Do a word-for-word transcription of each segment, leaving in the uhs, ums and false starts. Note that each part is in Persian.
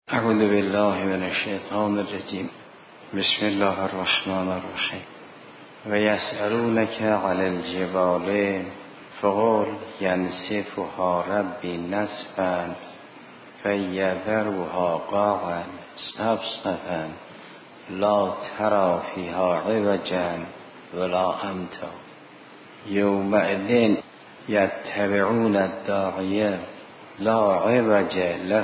اعوذ بالله من الشیطان الرجیم. بسم الله الرحمن الرحیم. و یسألونک علی الجبال فقل ینسفها ربی نسفا فیذرها قاعا صفصفا لا تری فیها عوجا ولا امتا یومئذ یتبعون الداعی لا عوج له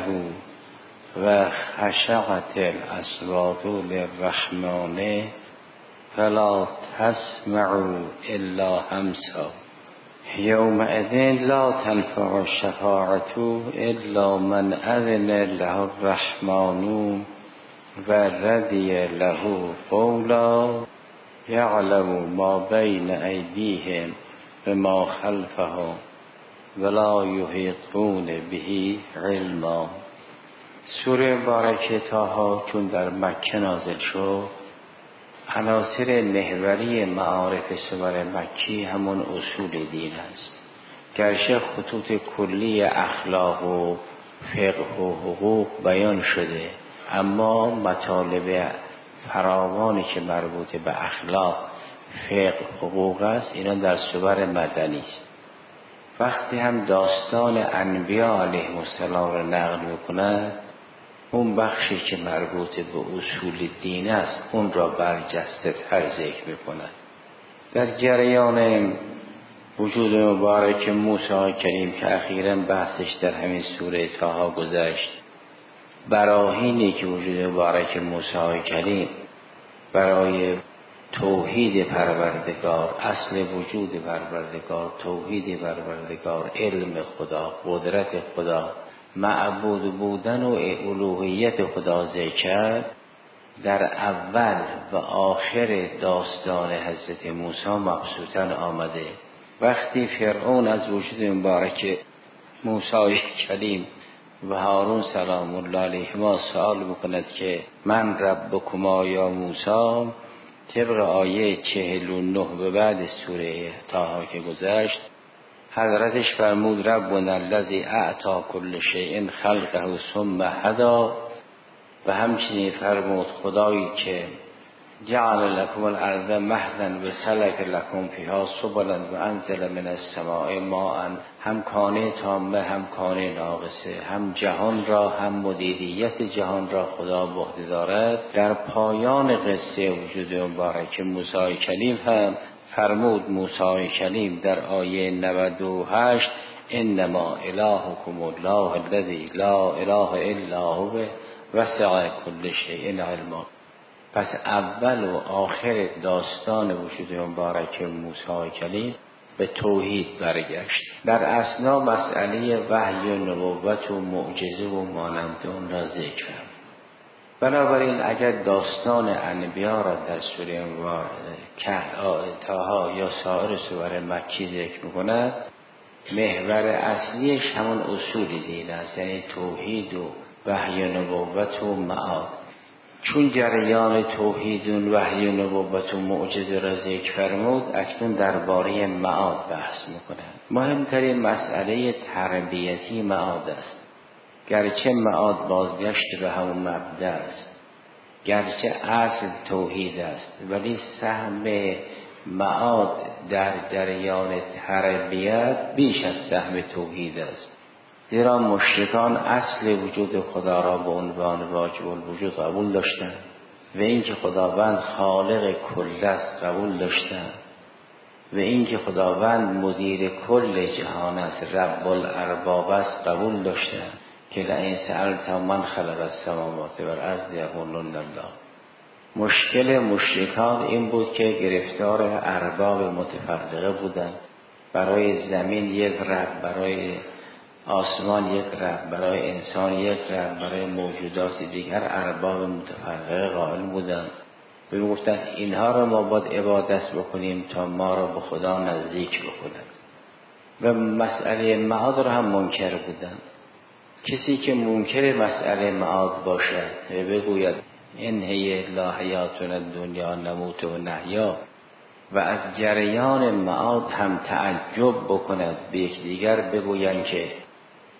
و خشعت الاصوات للرحمن فلا تسمع الا همسا یومئذ لا تنفع الشفاعة الا من اذن له الرحمن و رضی له قولا یعلم ما بین ایدیهم و ما خلفهم ولا یحیطون به علما. سوره مبارکه طه چون در مکه نازل شد، عناصر محوری معارف سور مکی همون اصول دین است. گرچه خطوط کلی اخلاق و فقه و حقوق بیان شده، اما مطالب فراوانی که مربوط به اخلاق، فقه، حقوق است، اینا در سور مدنی است. وقتی هم داستان انبیا علیهم السلام را نقل می‌کند، اون بخشی که مربوط به اصول دین است اون را برجسته تر ذکر می‌کند. در جریان وجود مبارک موسی کریم که اخیراً بحثش در همین سوره طه گذشت، براهینی که وجود مبارک موسی کریم برای توحید پروردگار، اصل وجود پروردگار، توحید پروردگار، علم خدا، قدرت خدا، معبود بودن و الوهیت خدا ذکر در اول و آخر داستان حضرت موسی مبسوطاً آمده. وقتی فرعون از وجود مبارک موسی کلیم و هارون سلام الله علیهما سوال میکند که من ربکما یا موسی، طبق آیه چهل و نه به بعد سوره طه که گذشت، حضرتش فرمود ربنا الذی اعطی کل شیء خلقه ثم هدی، و همچنین فرمود خدایی که جعل لكم الارض مهدا و سلک لكم فیها سبلا و انزل من السماء ماء، هم کانه تامه هم کانه ناقصه، هم جهان را هم مدیریت جهان را خدا به عهده دارد. در پایان قصه وجود مبارک موسی کلیم هم فرمود موسی کلیم در آیه نود و هشت انما الهکم الله الذی لا اله الا هو وسع کل شیء علما. پس اول و آخر داستان وجود مبارک موسی کلیم به توحید برگشت. در اثنا مسئله وحی و نبوت و معجزه و مانند اون را ذکر. بنابراین اگر داستان انبیا را در سوره طه یا سایر سور مکی ذکر می‌کند، محور اصلیش همون اصول دین است، یعنی توحید و وحی و نبوت و معاد. چون جریان توحید و وحی و نبوت و معجزه را ذکر فرمود، اکنون درباره معاد بحث می‌کند. مهمترین مسئله تربیتی معاد است. گرچه معاد بازگشت به همون مبدأ است، گرچه اصل توحید است، ولی سهم معاد در جریان تربیت بیش از سهم توحید است. زیرا مشرکان اصل وجود خدا را به عنوان واجب الوجود قبول داشتند و اینکه خداوند خالق کل است قبول داشتند و اینکه خداوند مدیر کل جهان است، رب الارباب است قبول داشتند که لئن سألت من خلق السماوات والارض یقولون الله. مشکل مشرکان این بود که گرفتار ارباب متفرقه بودند. برای زمین یک رب، برای آسمان یک رب، برای انسان یک رب، برای موجودات دیگر ارباب متفرقه قائل بودند. و میگفتند اینها را ما باید عبادت بکنیم تا ما را به خدا نزدیک بکنند. و مسئله معاد را هم منکر بودند. کسی که منکر مسئله معاد باشد و بگوید این هی لا حیاتنا الدنیا نموت و نحیا، و از جریان معاد هم تعجب بکند، به یکدیگر بگویند که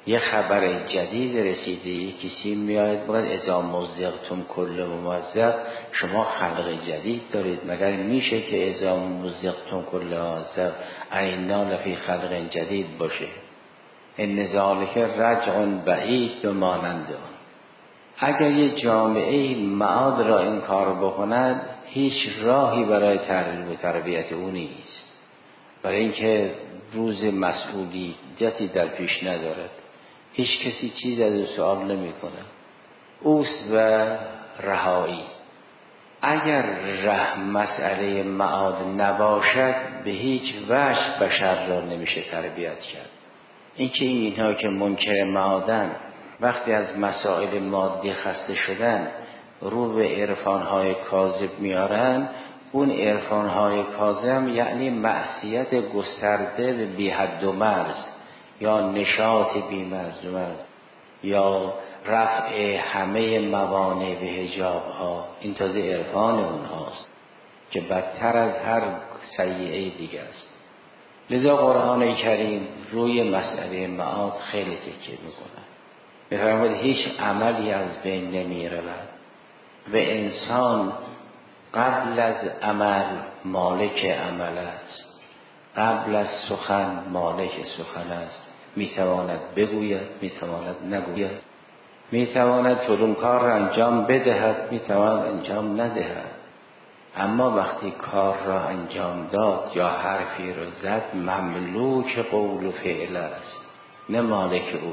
یه خبر جدید رسیده، یه کسی میاد باید اذا مزقتم کل ممزق، شما خلق جدید دارید، مگر میشه که اذا مزقتم کل ممزق اینا لفی خلق جدید باشه؟ ان ذالک رجع بعید و مانند آن. اگر یه جامعه معاد را این کار بکند، هیچ راهی برای تحلیل و تربیت او نیست، برای اینکه روز مسئولیتی در پیش ندارد، هیچ کسی چیز از او سوال نمی کند، اوست و رهایی. اگر ره مسئله معاد نباشد، به هیچ وجه بشر را نمیشه تربیت کرد. اینکه اینها که منکر معادن وقتی از مسائل مادی خسته شدن رو به عرفانهای کاذب میارن، اون عرفانهای کاذب یعنی معصیت گسترده به بی حد و مرز، یا نشاط بی مرز و مرز، یا رفع همه موانع به حجاب ها. این تازه عرفان اونهاست که بدتر از هر سیئه دیگه است. لذا قرآن کریم روی مسئله معاد خیلی تکیه میکنه. بفرماید هیچ عملی از بین نمی رود و انسان قبل از عمل مالک عمل است، قبل از سخن مالک سخن است. میتواند بگوید، میتواند نگوید، میتواند فلان کار را انجام بدهد، میتواند انجام ندهد. اما وقتی کار را انجام داد یا حرفی را زد، مملوک قول و فعل است، نه مالک او.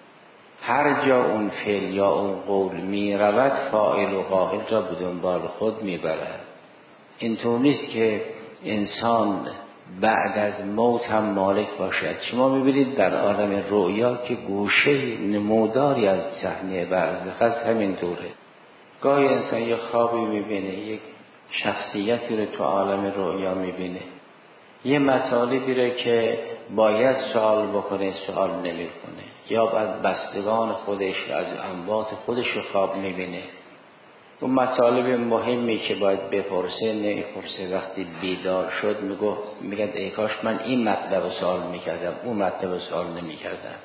هر جا اون فعل یا اون قول می رود، فاعل و قائل را به دنبال خود می برد. اینطور نیست که انسان بعد از موت هم مالک باشد. شما می بینید در عالم رؤیا که گوشه نموداری از صحنه برزخ همین طوره. گاهی انسان یک خوابی می بینه، یک شخصیتی رو تو عالم رؤیا می بینه، یه مطالبی رو که باید سوال بکنه سوال نمی کنه، یا از بستگان خودش از انبات خودش رو خواب می بینه. اون مطالب مهمی که باید بپرسه نمیپرسه. وقتی بیدار شد میگه میگه ای کاش من این مطلب رو سوال میکردم، اون مطلب رو سوال نمیکردم.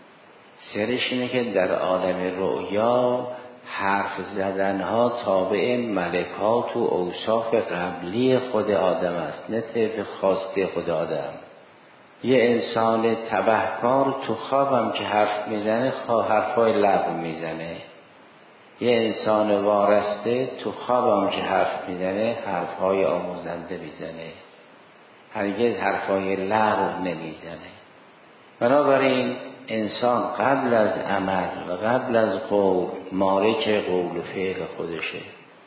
سرش اینه که در عالم رؤیا حرف زدنها تابع ملکات و اوصاف قبلی خود آدم است، نه طیف خواسته خود آدم. یه انسان تبهکار تو خوابم که حرف میزنه حرفای لغو میزنه. یه انسان وارسته تو خوابم که حرف میزنه حرفهای آموزنده میزنه، هرگز حرفهای لغو نمیزنه. بنابراین انسان قبل از عمل و قبل از قول مالک قول و فعل خودشه،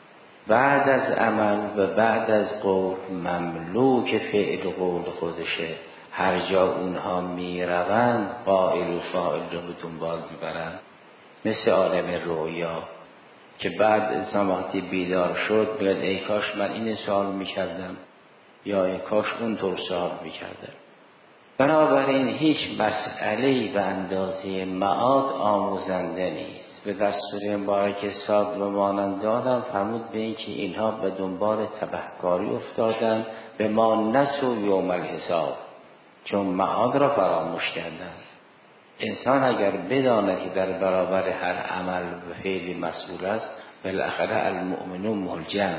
بعد از عمل و بعد از قول مملوک فعل و قول خودشه. هر جا اونها میروند قائل و فاعل رو به دنبال میبرن. مثل عالم رؤیا که بعد انسان وقتی بیدار شد میگه ای کاش من این سوال میکردم یا ای کاش اون طور سوال میکردم. بنابراین هیچ مسئله‌ای به اندازه معاد آموزنده نیست. به دستور مبارک صاد و مانند دادن فرمود به این که اینها به دنبال تبهکاری افتادن، به ما نسوا یوم الحساب، چون معاد را فراموش کردن. انسان اگر بداند که در برابر هر عمل و فعلی مسئول است، بالاخره المؤمنون ملجم.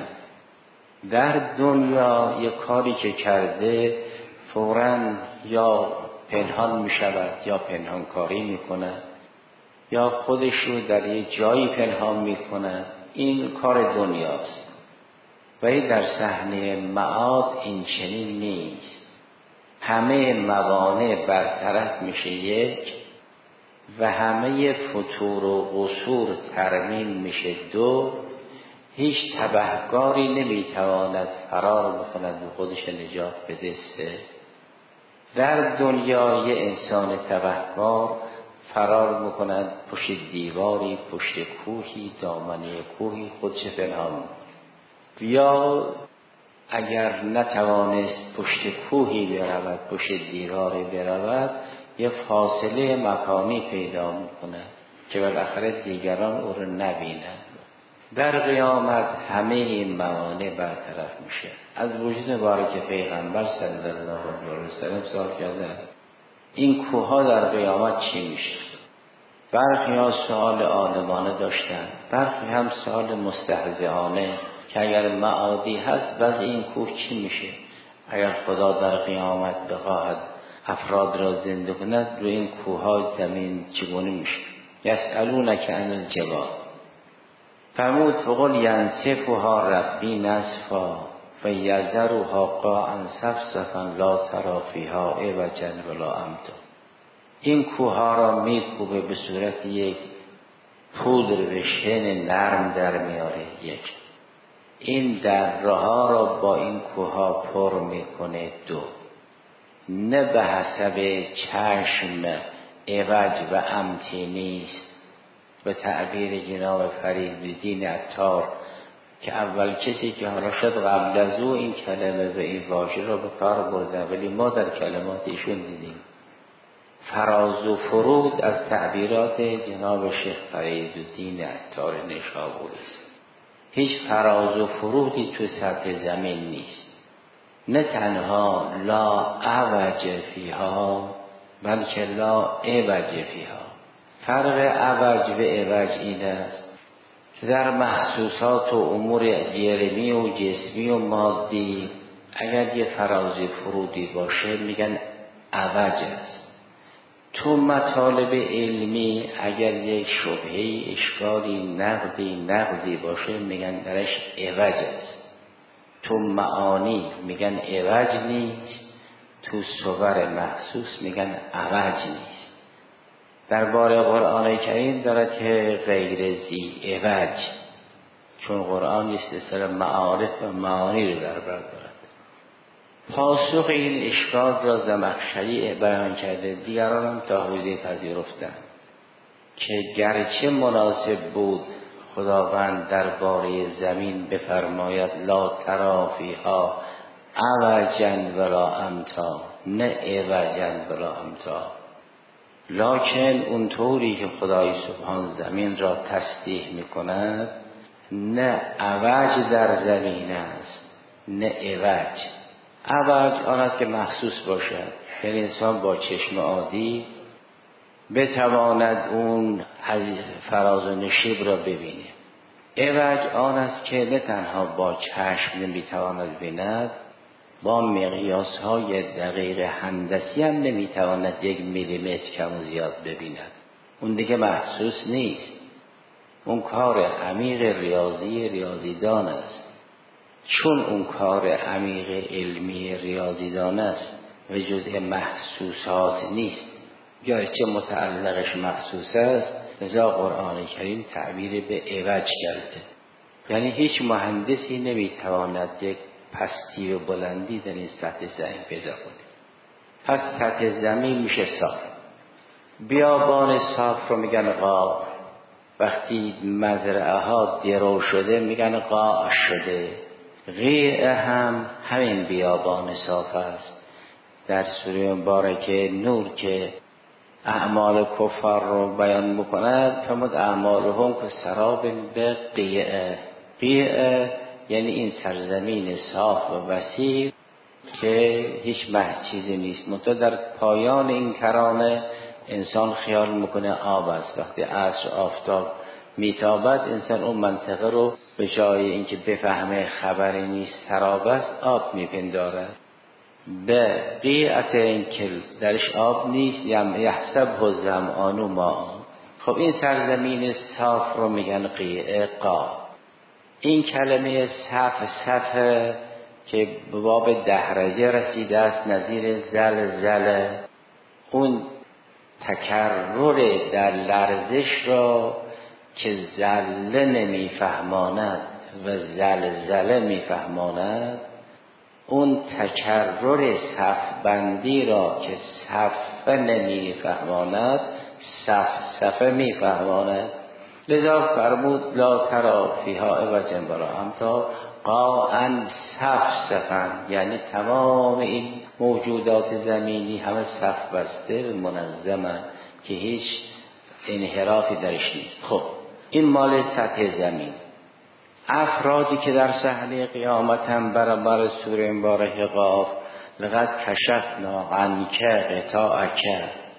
در دنیا یک کاری که کرده فوراً یا پنهان می شود یا پنهان کاری می کند یا خودش رو در یک جایی پنهان می کند. این کار دنیاست. ولی در صحنه معاد این چنین نیست. همه موانع برطرف میشه یک و همه فتور و قصور ترمیم میشه دو. هیچ تبهکاری نمیتواند فرار بکند و خودش نجات بده سه. در دنیا یه انسان تبهکار فرار میکند پشت دیواری، پشت کوهی، دامنه کوهی خودش پنهان، یا اگر نتوانست پشت کوهی برود، پشت دیواری برود، یه فاصله مکانی پیدا میکنه که بالاخره دیگران او رو نبینند. در قیامت همه این موانع برطرف میشه. از وجود مبارک پیغمبر صلی الله علیه و سلم سوال کردن این کوه ها در قیامت چی میشه؟ برخی ها سؤال عالمانه داشتن، برخی هم سؤال مستهزئانه که اگر معادی هست وضع این کوه چی میشه؟ اگر خدا در قیامت بخواهد افراد را زنده کند روی این کوه‌های زمین چگونه میشه؟ یسألونک عن الجبال فرمود فقل ینسفها ربی نسفا فیذرها قاعا صفصفا لا تری فیها عوجا ولا امتا. این کوه‌ها را میکوبه به صورت یک پودر به شن نرم در میاره. یک این دره ها را با این کوه‌ها پر میکنه. دو نه به حسب چشم عوج و امتی نیست، به تعبیر جناب فریدالدین عطار که اول کسی که حالا شد قبل از او این کلمه و این واژه را به کار برده، ولی ما در کلمات ایشون دیدیم فراز و فرود از تعبیرات جناب شیخ فریدالدین عطار نشابوری است. هیچ فراز و فرودی تو سطح زمین نیست، نه تنها لا عوج فیها بلکه لا عوج فیها. فرق عوج و عوج این است که در محسوسات و امور جرمی و جسمی و مادی اگر یه فراز فرودی باشه میگن عوج است. تو مطالب علمی اگر یک شبهه اشکالی نقدی نقضی باشه میگن درش عوج است. تو معانی میگن عوج نیست، تو صور محسوس میگن عوج نیست. درباره قرآن کریم دارد که غیر ذی عوج، چون قرآن نیست اصلا معارف و معانی رو در بر دارد. پاسخ این اشکال را زمخشری بیان کرده، دیگران هم تحویل پذیرفتند که گرچه مناسب بود خداوند درباره زمین بفرماید لا تری فیها عوجا ولا امتا، نه عوجا ولا امتا، لکن اون طوری که خدای سبحان زمین را تصدیح میکند نه عوج در زمین است نه عوج. عوج آن است که محسوس باشد، یعنی انسان با چشم عادی بتواند اون فراز و نشیب را ببینه. عوج آن است که نه تنها با چشم نمیتواند بیند، با مقیاس های دقیق هندسی هم نمیتواند یک میلیمتر کم و زیاد ببیند. اون دیگه محسوس نیست، اون کار عمیق ریاضی ریاضیدان است. چون اون کار عمیق علمی ریاضیدان است و جزء محسوسات نیست، گرچه متعلقش محسوس است، لذا قرآن کریم تعبیر به عوج کرده. یعنی هیچ مهندسی نمیتواند یک پستی و بلندی در این سطح زمین پیدا کنه. پس سطح زمین میشه صاف. بیابان صاف رو میگن قاع. وقتی مزرعه ها درو شده میگن قاع شده. قیع هم همین بیابان صاف است. در سوره مبارکه نور که اعمال کفار رو بیان میکند فرمود اعمالهم که سراب به قیع. قیع یعنی این سرزمین صاف و وسیع که هیچ محچیزی نیست، منتها در پایان این کرانه انسان خیال میکنه آب است. وقتی عصر آفتاب میتابد انسان اون منطقه رو به جای اینکه بفهمه خبری نیست سراب است آب میپندارد. به قیعت این که درش آب نیست یحسب الظمآن ماء. خب این سرزمین صاف رو میگن قیع قاع. این کلمه صف صف که به باب دهرجه رسیده است نظیر زلزله، اون تکرر در لرزش را که زله نمیفهماند و زلزله میفهماند، اون تکرر صف بندی را که صفه نمیفهماند صف صفه میفهماند. لذا فرمود لا تری فیها عوجا ولا امتا قاعا صفصفا، یعنی تمام این موجودات زمینی همه صف بسته و منظمه که هیچ انحرافی درش نیست. خب این مال سطح زمین. افرادی که در صحنه قیامت هم برابر سوره مبارکه قاف لقد کشفنا عنک غطاءک،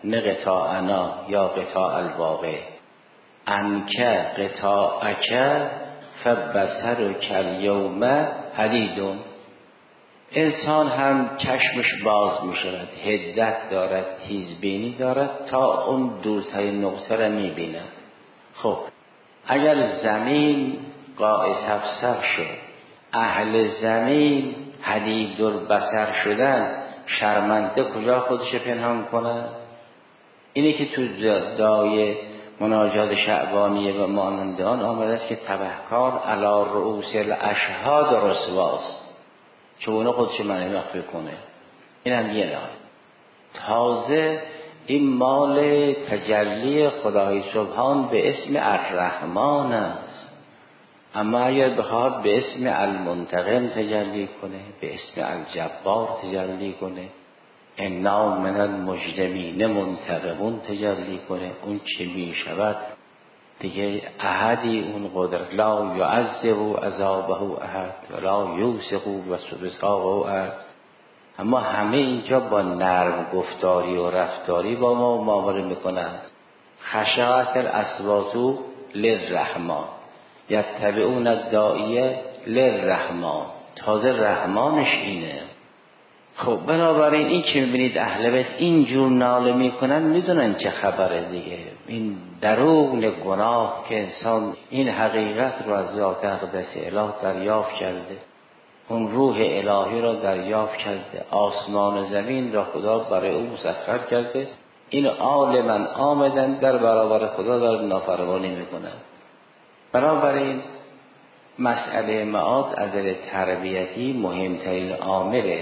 نه قطاعنا یا قطاع الواقع. انک قطاعک فبصرک الیوم حدید. انسان هم چشمش باز می شود، حدت دارد، تیزبینی دارد تا اون دورترین نقطه را می بیند. خب اگر زمین قائس افسر شد، اهل زمین حدید البصر شدن، شرمنده کجا خودش پنهان کنه؟ اینه که تو دعای مناجات شعبانیه و ماننده آن آمده است که تبهکار علی رؤوس الاشهاد رسواست، چونه خودش معنی مخفی کنه. این هم یه نام. تازه این مال تجلی خدای سبحان به اسم الرحمن است، اما اگر بخواد به اسم المنتقم تجلی کنه، به اسم الجبار تجلی کنه، انا من المجرمین منتقمون تجلی کنه، اون چه می شود دیگه احدی اون قدرت لا یعذب عذابه احد ولا یوثق وثاقه احد. اما همه اینجا با نرم گفتاری و رفتاری با ما معامله میکنند. خشعت الاصوات للرحمن یتبعون الداعیه للرحمن. تازه رحمانش اینه. خب بنابراین این که میبینید اهل بیت اینجور ناله میکنن، میدونن چه خبره دیگه. این درون گناه که انسان این حقیقت رو از ذات اقدس اله دریافت کرده، اون روح الهی را دریافت کرده، آسمان و زمین را خدا برای او مسخر کرده، این آل من آمدن در برابر خدا در نافرمانی میکنن. بنابراین مسئله معاد از نظر تربیتی مهمترین عامل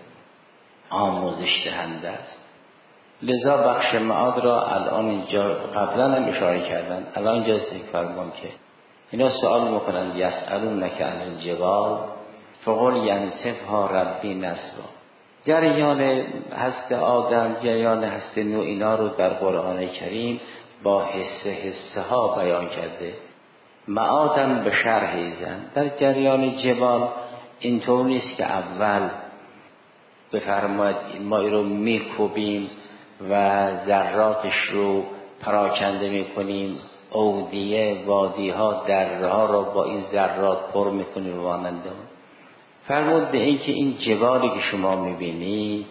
آموزش دهنده است. لذا بخش معاد را الان اینجا قبلا هم اشاره کردن، الان اینجا ذکر فرمون که اینا سوال میکنن یسألونک عن الجبال فقل ینسفها ربی نسفا. جریان هست آدم، جریان هست نو، اینا رو در قرآن کریم با حصه حصه ها بیان کرده. معادم به شرح زن. در جریان جبال اینطور نیست که اول بفرماید ما این رو میکوبیم و ذراتش رو پراکنده میکنیم، اودیه وادی ها دره ها رو با این ذرات پر میکنیم و ماننده. فرمود به این که این جبالی که شما میبینید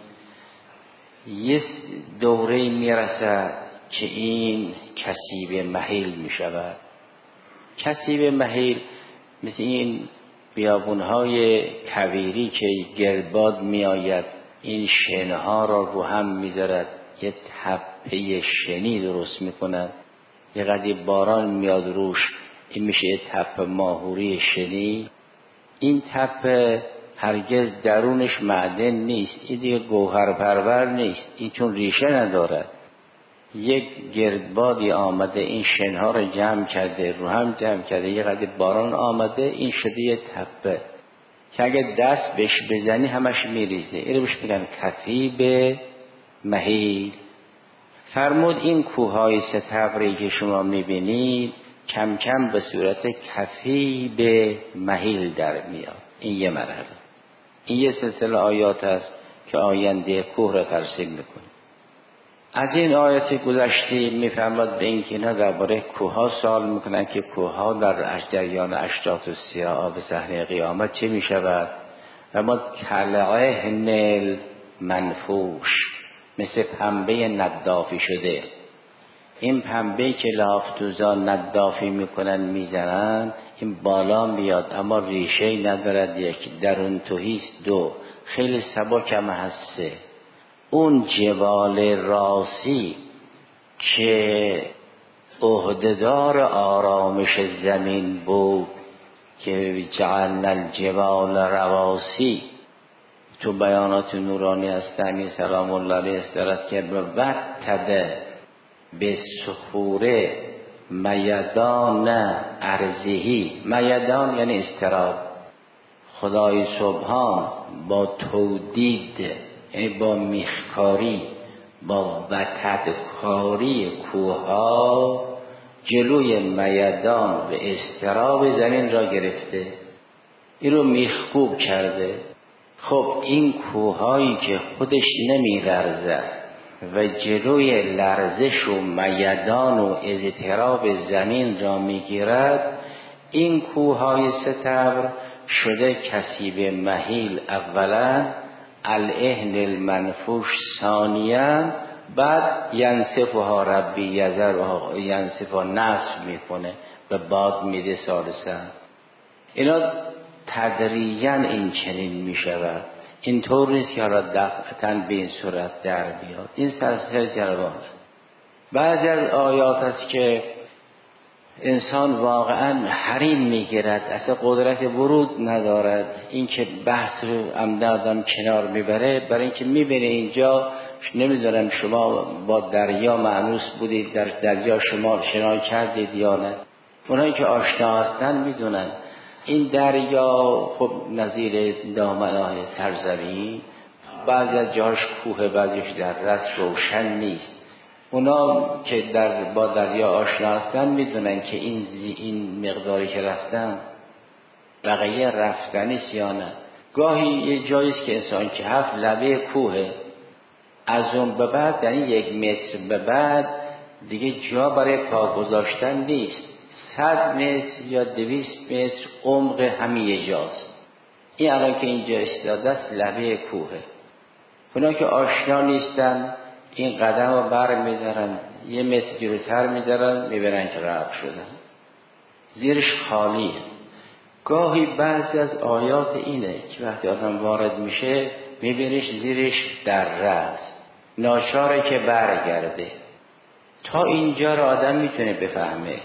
یه دوره میرسد که این کثیب مهیل میشود. کثیب مهیل مثل این بیابونهای کویری که گردباد میآید این شنها را رو هم میذارد، یه تپه شنی درست میکند، یه قدری باران میاد روش، این میشه یه تپه ماهوری شنی. این تپه هرگز درونش معدن نیست، این دیگه گوهر پرور نیست، این چون ریشه ندارد. یک گردبادی آمده این شنها رو جمع کرده، رو هم جمع کرده، یه قدر باران آمده، این شده یه تپه که اگه دست بهش بزنی همش میریزه. این رو بهش میگن کثیب مهیل. فرمود این کوههای ستبری که شما میبینید کم کم به صورت کثیب مهیل در میاد. این یه مرحله. این یه سلسله آیات است که آینده کوه را ترسیم میکنه. از این آیات گذشته میفهمد به این که اینا درباره کوها سوال میکنن که کوها در جریان اشراط الساعه به صحنه قیامت چه میشود. و ما کلعه نل منفوش، مثل پنبه ندافی شده. این پنبه که لافتوزان ندافی میکنن میزنن، این بالا میاد اما ریشه ندارد، یک درون توهیست، دو خیلی سبکم هست، سه اون جبال راسی که عهدهدار آرامش زمین بود که جعلنا الجبال رواسی، تو بیانات نورانی هستنی سلام الله علیه استراد که وتده به صخوره میدان ارضیهی. میدان یعنی استراب. خدای سبحان با تودید، یعنی با میخکاری، با وتدکاری کوها جلوی میدان و استراب زمین را گرفته، این رو میخکوب کرده. خب این کوهایی که خودش نمی‌لرزد و جلوی لرزش و میدان و اضطراب زمین را میگیرد، این کوههای ستبر شده کثیب مهیل اولا، العهن المنفوش ثانیا، بعد ینسفها ربی یذرها ینسفها نصف میکنه به باد میده ثالثا. اینا تدریجا این چنین میشود، اینطور نیست که حالا دفعتاً به این صورت در بیاد. این سلسله جریان. بعضی از آیات است که انسان واقعا حریم میگیرد، اصلا قدرت ورود ندارد، این که بحث رو عمدن آدم کنار میبره، برای اینکه میبینه اینجا نمیدونم شما با دریا مانوس بودید، در دریا شما شنا کردید یا نه. اونایی که آشنا هستن میدونن این دریا خب نظیر دامنه‌های سرزمین، بعضی از جاش کوه، بعضیش در رس روشن نیست. اونا که در با دریا آشنا هستن میدونن که این زی این مقداری که رفتن بقیه رفتنی یا نه. گاهی یه جاییست که انسان که هفت لبه کوه، از اون به بعد یعنی یک متر به بعد دیگه جا برای پا گذاشتن نیست، صد متر یا دویست متر عمق همین جاست. این الان که اینجا استاده است لبه کوهه. اونا که آشنا نیستن این قدم رو بر میدارن، یه متر جلوتر میدارن، میبرن که رفت شدن، زیرش خالیه. گاهی بعضی از آیات اینه که وقتی آدم وارد میشه میبینیش زیرش دره است، ناچاره که برگرده. تا اینجا را آدم میتونه بفهمه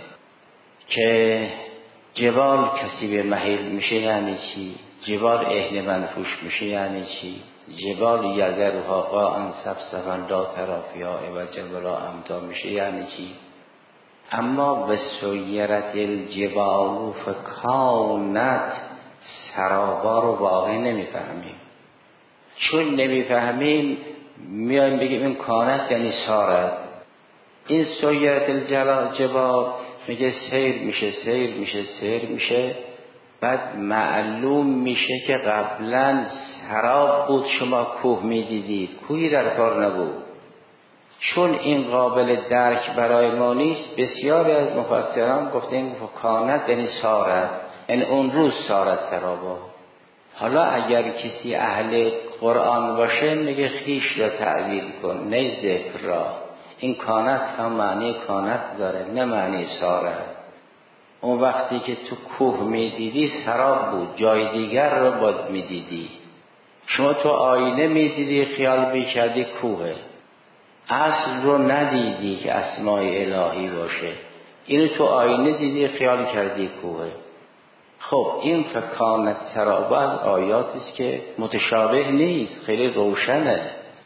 که جبال کثیب مهیل میشه یعنی چی، جبال اهن منفوش میشه یعنی چی، جبال یذرها قاعا صفصفا لا تری فیها عوجا ولا امتا میشه یعنی چی. اما و سیرت الجبال فکانت سرابا رو واقعی نمیفهمیم. چون نمیفهمیم میایم بگیم این کانت یعنی سارت. این سیرت الجبال میگه سیر میشه سیر میشه سیر میشه، بعد معلوم میشه که قبلا سراب بود، شما کوه میدیدید، کوهی در کار نبود. چون این قابل درک برای ما نیست، بسیاری از مفسران گفته این کانت یعنی سارت، یعنی اون روز سارت سرابا. حالا اگر کسی اهل قرآن باشه میگه خیش را تعبیر کن نه ذکر را. این کانت هم معنی کانت داره نه معنی سارت. اون وقتی که تو کوه میدیدی سراب بود، جای دیگر رو باید میدیدی. شما تو آینه میدیدی خیال میکردی کوهه، اصل رو ندیدی که اسماء الهی باشه، اینو تو آینه دیدی خیال کردی کوهه. خب این فکانت سرابا از آیاتی است که متشابه نیست، خیلی روشنه،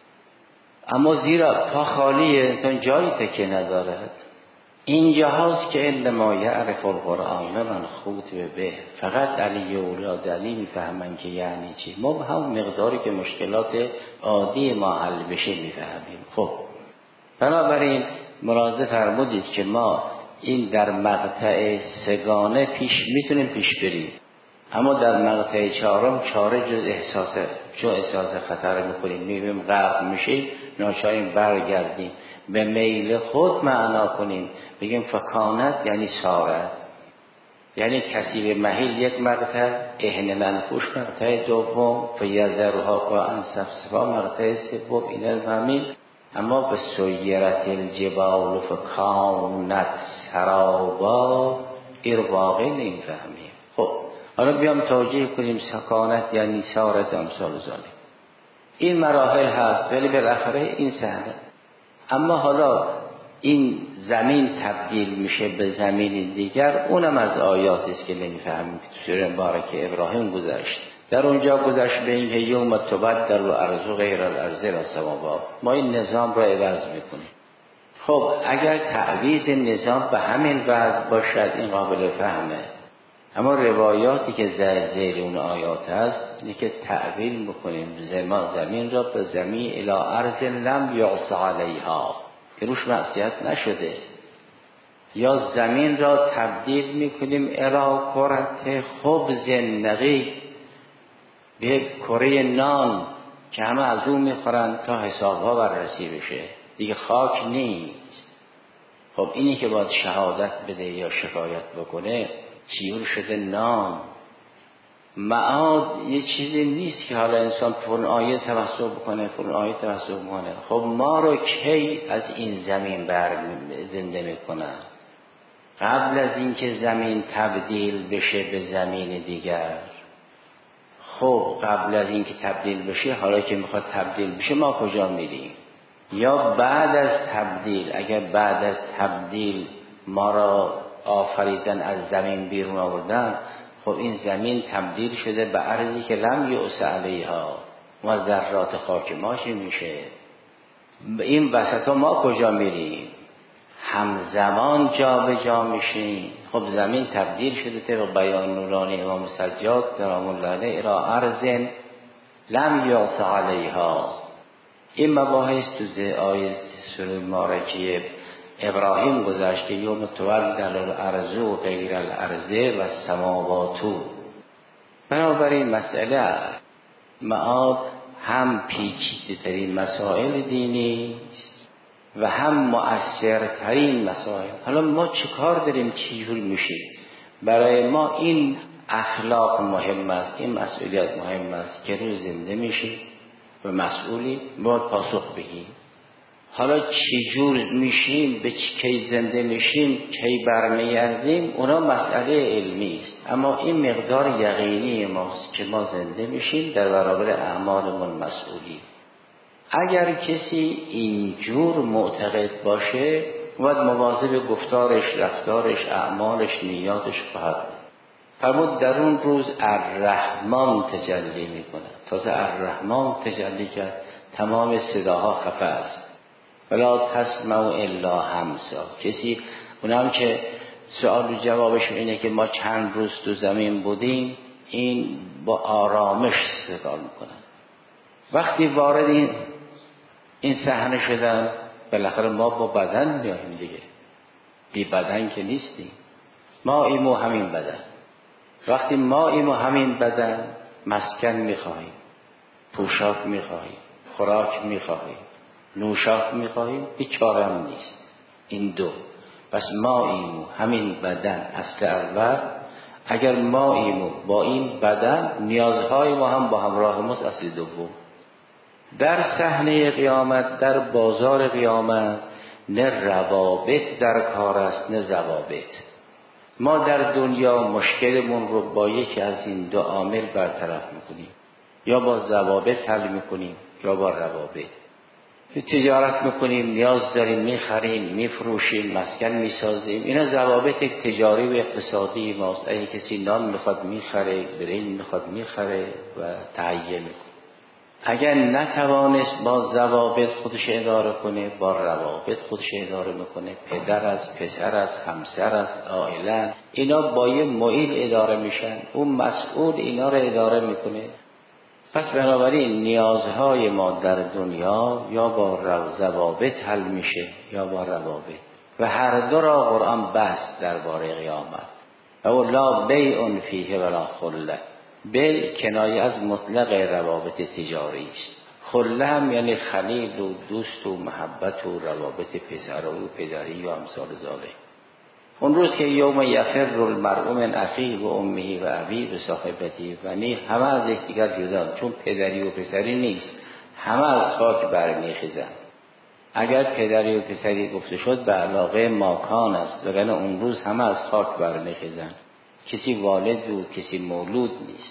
اما زیرا پا خالیه انسان جایی تکه ندارد. این جاهاست که انما یعرف القرآن من خوطب به، فقط علی و اولاد علی میفهمن که یعنی چی. ما به همون مقداری که مشکلات عادی ما حل بشه میفهمیم. خب بنابراین ملاحظه فرمودید که ما این در مقطع سگانه پیش میتونیم پیش بریم، اما در مقطع چهارم چاره جز احساسه، چون احساس خطر میکنیم میبینیم غرق میشیم، ناچاریم برگردیم به میل خود معنا کنیم، بگیم فکانت یعنی سارت، یعنی کثیب مهیل یک مقطع، اهن منفوش مقطع دوم، فیذرها قاعا صفصفا مقطع سوم. اینا رو فهمیم. اما به سیرت الجبال فکانت سرابا این واقعی نمیفهمیم. خب حالا بیام توجیه کنیم سکانت یعنی سارت امثال ذالک. این مراحل هست ولی بالاخره این سهله. اما حالا این زمین تبدیل میشه به زمین دیگر، اونم از آیاتی است که نمیفهمیم. سوره مبارکه ابراهیم گذشت، در اونجا گذشت به این یوم تبدل و ارض غیر الارض والسماوات، ما این نظام را عوض میکنیم. خب اگر تعویض نظام به همین وضع باشد این قابل فهمه، اما روایاتی که زیر اون آیات هست اینه که تعویل میکنیم زمین را به زمین الی ارض لم یعص علیها، که روش معصیت نشده، یا زمین را تبدیل میکنیم الی کرت خبز نقی، به کره نان که همه از اون میخورن تا حسابها بررسی بشه. دیگه خاک نیست. خب اینی که باید شهادت بده یا شکایت بکنه چیور شده نان. معاد یه چیزی نیست که حالا انسان پر آیه توسل بکنه پر آیه توسل بکنه. خب ما رو کی از این زمین بر زنده میکنن؟ قبل از اینکه زمین تبدیل بشه به زمین دیگر. خب قبل از اینکه تبدیل بشه، حالا که میخواد تبدیل بشه ما کجا میریم؟ یا بعد از تبدیل، اگر بعد از تبدیل ما را آفریدن از زمین بیرون آوردن، خب این زمین تبدیل شده به ارضی که لم یؤس علیها و ذرات خاک ما چی میشه؟ این وسط ما کجا میریم؟ همزمان جا به جا میشیم. خب زمین تبدیل شده طبق بیان نورانی امام سجاد سلام الله علیه الى ارض لم یؤس علیها. این مباحث تو آیه سوره مبارکه ابراهیم گذاشت که یوم تولد الارض و غیر الارض و السماوات. بنابراین مسئله معاد هم پیچیده ترین مسائل دینی و هم مؤثرترین مسائل. حالا ما چه کار داریم؟ چجور میشیم؟ برای ما این اخلاق مهم است، این مسئولیت مهم است که روز زنده میشیم و مسئولی باید پاسخ بگیم. حالا چجور میشیم، به کی زنده میشیم، کی برمیگردیم، اونا مسئله علمی است. اما این مقدار یقینی ماست که ما زنده میشیم در برابر اعمالمون مسئولی. اگر کسی اینجور معتقد باشه باید مواظب گفتارش، رفتارش، اعمالش، نیاتش خواهد بود. فرمود در اون روز الرحمن تجلی میکنه. تازه الرحمن تجلی کرد، تمام صداها خفه است. ولا تسمع الا همسا. کسی اونم که سوال و جوابش اینه که ما چند روز تو زمین بودیم، این با آرامش صدا میکنن. وقتی وارد این این صحنه شدن، بالاخره ما با بدن میاییم دیگه، بی بدن که نیستیم. ما ایمو همین بدن. وقتی ما ایمو همین بدن، مسکن میخواهیم، پوشاک میخواهیم، خوراک میخواهیم، نوشاک میخواهیم، بیچارم نیست. این دو. پس ما ایمو همین بدن اصل اول. اگر ما ایمو با این بدن، نیازهای ما هم با همراه ماست اصل دوم. در صحنه قیامت، در بازار قیامت، نه روابط در کار است نه ضوابط. ما در دنیا مشکلمون رو با یکی از این دو عامل برطرف میکنیم، یا با ضوابط حل میکنیم یا با روابط. تجارت میکنیم، نیاز داریم، میخریم، میفروشیم، مسکن میسازیم. اینا ضوابط تجاری و اقتصادی ماست. اگه کسی نان میخواد میخره، برنج میخواد میخره و تهیه میکنه. اگر نتوانست با ضوابط خودش اداره کنه، با روابط خودش اداره میکنه. پدر از، پسر از، همسر از، عائله، اینا با یه معین اداره میشن. اون مسئول اینا رو اداره میکنه. پس بنابراین نیازهای ما در دنیا یا با ضوابط حل میشه یا با روابط، و هر دو را قرآن بست درباره قیامت. او لا بیع فیه ولا خله. بیع کنایه از مطلق روابط تجاری است. خله هم یعنی خلیل و دوست و محبت و روابط پسر و پدری و امثال ذالک. اون روز که یوم یفر المرء من اخیه و امه و ابیه و صاحبته و نی، همه از یکدیگر جدا، چون پدری و پسری نیست، همه از خاک برمیخیزن. اگر پدری و پسری گفته شد به علاقه ماکان است، وگرنه اون روز همه از خاک برمیخیزن. کسی والد و کسی مولود نیست.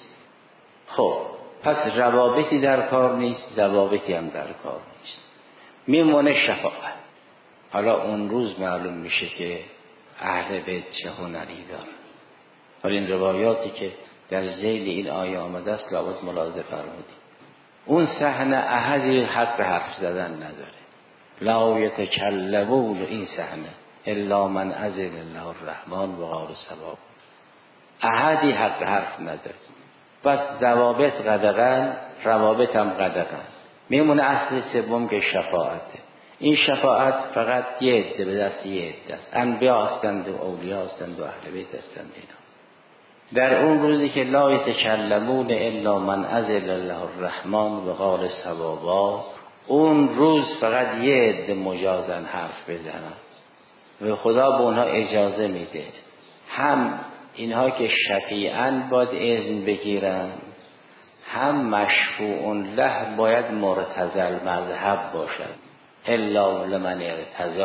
خب پس روابطی در کار نیست، ضوابطی هم در کار نیست. میمونه شفاعت. حالا اون روز معلوم میشه که اهل بیت چه هنری دارن. ولی این روایاتی که در ذیل این آیه آمده است لابد ملاحظه فرمودید. اون صحنه احدی حق به حرف زدن نداره. لا یتکلمون، این صحنه الا من اذن الله الرحمن و قال صواب. احدی حق حرف نداره. بس ضوابط قدغن، روابط هم قدغن. میمونه اصل سوم که شفاعته. این شفاعت فقط یه عده به دست یه عده است. انبیا هستند و اولیا هستند و اهل بیت هستند. اینا در اون روزی که لا یتکلمون الا من اذن الله الرحمن و قال صوابا، اون روز فقط یه عده مجازن حرف بزنن و خدا به اونها اجازه میده. هم اینها که شفیعن باید اذن بگیرن، هم مشفوع له باید مرتضی مذهب باشد. الا لمن ارتضی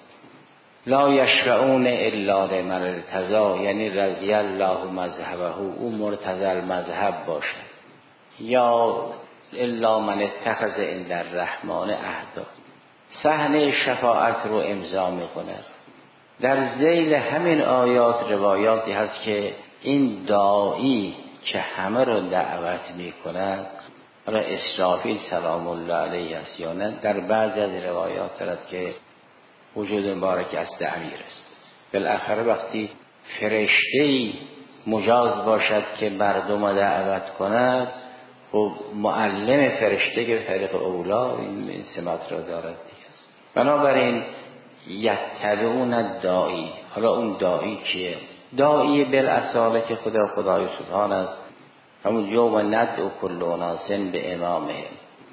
لا یشفعون الا لمن ارتضی، یعنی رضی الله مذهبه، او مرتضی مذهب باشد. یا الا من اتخذ عند الرحمن عهدا. صحنه شفاعت رو امضا میکنه. در ذیل همین آیات روایاتی هست که این داعی که همه رو دعوت میکند، حالا اسرافیل سلام الله علیه است یا نه، در بعضی از روایات دارد که وجود مبارک از امیر است. بالاخره وقتی فرشته‌ای مجاز باشد که مردم را دعوت کند، خب معلم فرشته که به طریق اولا این سمت را دارد دیگه. بنابراین یتبعون داعی. حالا اون داعی کیه؟ داعی بالاصاله که خدا خدای سبحان است، همون یوم ندعو کل اناس به امامهم.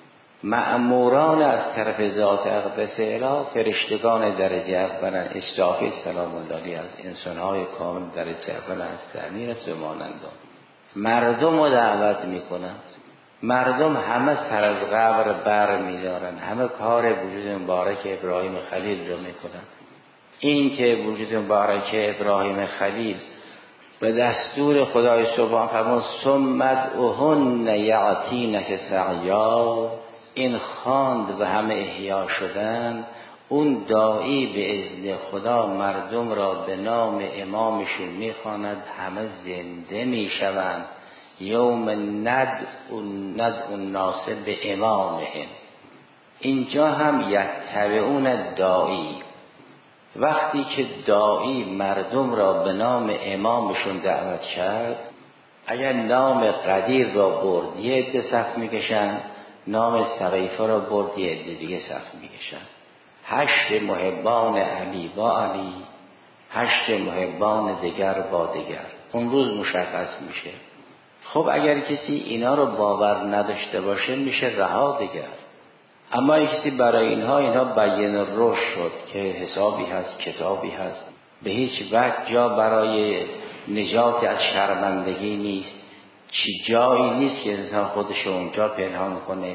مأموران از طرف ذات اقدس اله، فرشتگان درجه اول اسرافیل سلام الله علیه از انسان‌های کامل درجه اول است امیر است و مانندان. مردم رو دعوت میکنند. مردم همه سر از قبر بر میدارن، همه کار وجود مبارک ابراهیم خلیل رو میکنن. این که وجود مبارک ابراهیم خلیل به دستور خدای سبحان فرمود ثم ادعوهن یأتینک سعیا، این خواند و همه احیا شدن. اون داعی به اذن خدا مردم را به نام امامشون میخواند، همه زنده میشوند. یوم ندعو ندعو الناس به امامهم. اینجا هم یتبعون داعی. وقتی که داعی مردم را به نام امامشون دعوت کرد، اگر نام قدیر را برد یه عده صف میکشن، نام سقیفه را برد یه عده دیگه صف میکشن. هشت محبان علی با علی، هشت محبان دیگر با دیگر. اون روز مشخص میشه. خب اگر کسی اینا رو باور نداشته باشه میشه رها دیگر. اما اگر کسی برای اینها اینها بیان روش شد که حسابی هست، کتابی هست، به هیچ وجه جا برای نجات از شرمندگی نیست، چی جایی نیست که انسان خودش اونجا پنهان کنه.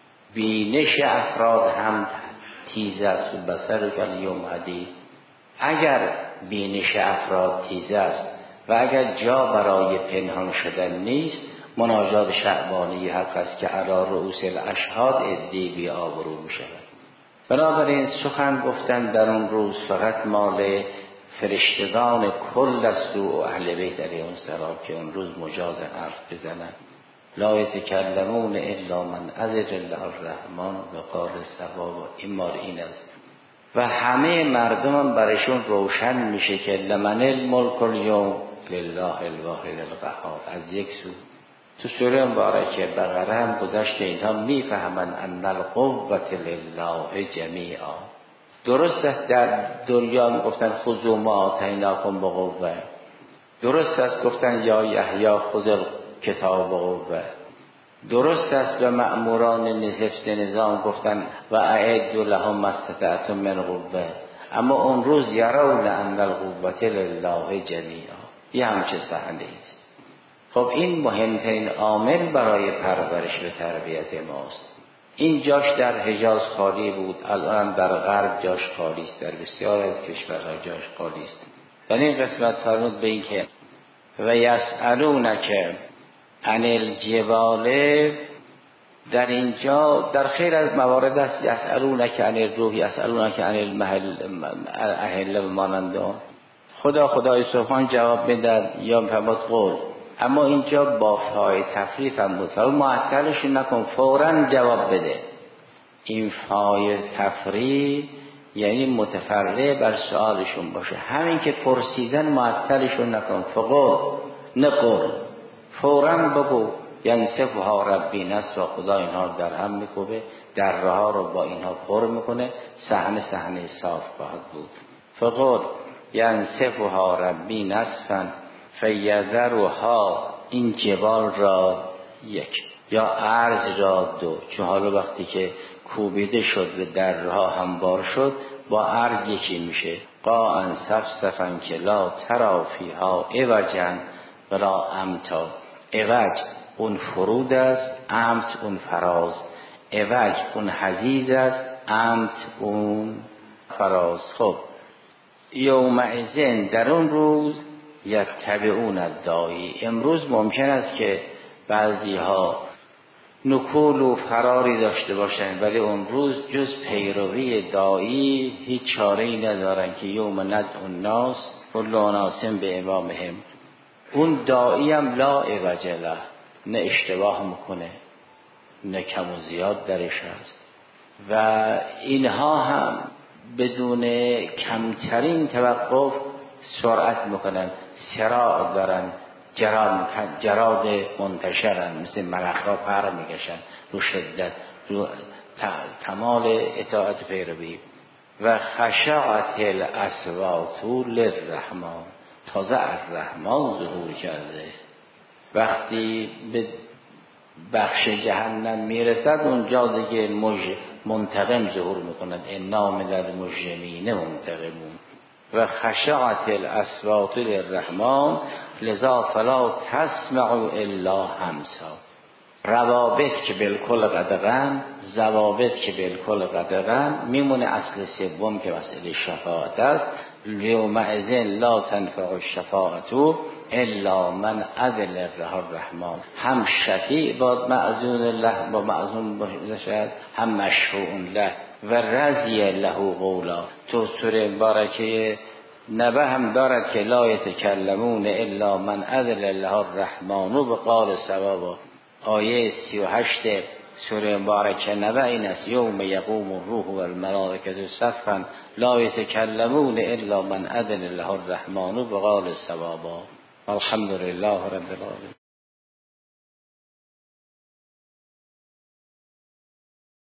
بینش افراد هم تیز است و بصر کلیوم حدید. اگر بینش افراد تیز است و اگر جا برای پنهان شدن نیست، مناجات شعبانی حق است که علی رؤوس الاشهاد ادعی بی آبرو می شود. بنابراین سخن گفتن در اون روز فقط مال فرشتگان کل است و اهل بیت علیهم السلام که اون روز مجاز حرف بزنن. لا یتکلمون الا من اذن له الرحمن و قال صواب. این مال این است و همه مردم هم برایشون روشن میشه که لمن الملک الیوم لله الواحد القهار. از یک سو تو سوره مبارکه بقره هم گذشت که اینها میفهمن ان القوة لله جمیعا. درست است در دنیا میگفتن خذوا ما آتیناکم بقوة، درست است گفتن یا یحیی خذ الکتاب بقوة، درست است به مأموران حفظ نظام گفتن و اعدوا لهم ما استطعتم من قوة. اما اون روز یرون ان القوة لله جمیعا. یه همچه صحنه است. خب این مهمترین عامل برای پرورش و تربیت ماست. این جاش در حجاز خالی بود، الان در غرب جاش خالی است، در بسیار از کشورها جاش خالی است. در این قسمت فرمود به این که و یسألونک عن الجبال، در اینجا در خیر از موارد است یسألونک عن الروح، یسألونک عن المحل اهل مانندان. خدا خدای سبحان جواب میداد یا فرمود قول، اما اینجا با فای تفریف هم بود، فای معطلشون نکن، فوراً جواب بده. این فای تفریف یعنی متفرع بر سوالشون باشه، همین که پرسیدن معطلشون نکن، فقول نقول، فوراً بگو. ینسفها ربی نسفا، خدا اینها در هم میکوبه، در راه رو با اینها پر میکنه، صحنه صحنه صاف خواهد بود. فقول ینسفها ربی نسفا فیذرها، این جبال را یک یا عرض را دو، چون حالا وقتی که کوبیده شد و درها هموار شد با عرض یکی میشه. قاعا صفصفا که لا تری فیها عوجا ولا امتا. عوج اون فرود است، امت اون فراز. عوج اون حضیض است، امت اون فراز. خب یومئذ در اون روز یتبعون الداعی. امروز ممکن است که بعضی ها نکول و فراری داشته باشند، ولی اون روز جز پیروی داعی هیچ چاره‌ای ندارن که یوم ندعو الناس کل اناس به امامهم. اون داعی هم لا عوج له، نه اشتباه میکنه نه کم و زیاد درش هست و اینها هم بدون کمترین توقف سرعت میکنن، سراع دارن، جراد جراد منتشرن، مثل ملخ‌ها پر میکشن رو شدت، رو کمال اطاعت پیروی. و خشعت الاصوات للرحمن. تازه الرحمن ظهور کرده. وقتی به بخش جهنم میرسد اونجا دیگه مج منتقم ظهور میکنند. انا من المجرمین منتقمون. و خشعت الاصوات للرحمن لذا فلا تسمع الا همسا. روابط که بالکل قدغن، ضوابط که بالکل قدغن، میمونه اصل سوم که مسئله شفاعت است. یومئذ لا تنفع الشفاعت الا من اذن له الرحمن. هم شفیع با مأذون له، با مأذون باشد، هم مشفوع له و رضی له قولا. تو سوره مبارکه نبه هم دارد که لا یتکلمون الا من اذن له الرحمن به قال صوابا. آیه سی و هشت سوره مبارکه نبه این است: یوم یقوم الروح والملائکه صفا لا یتکلمون الا من اذن له الرحمن به قال صوابا. الحمدلله رب العالمین.